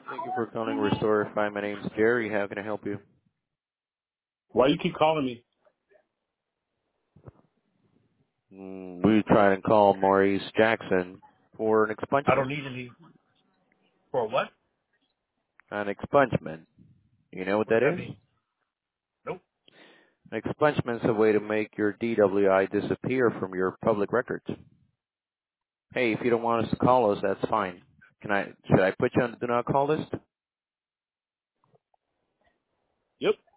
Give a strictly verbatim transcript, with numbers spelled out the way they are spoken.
Thank you for calling Restore Fi. My name's Jerry. How can I help you? Why you keep calling me? Mm, we try and call Maurice Jackson for an I don't expungement. need any. For what? An expungement. You know what What's that that is? mean? Nope. Expungement's a way to make your D W I disappear from your public records. Hey, if you don't want us to call us, that's fine. Can I? Should I put you on the do not call list? Yep.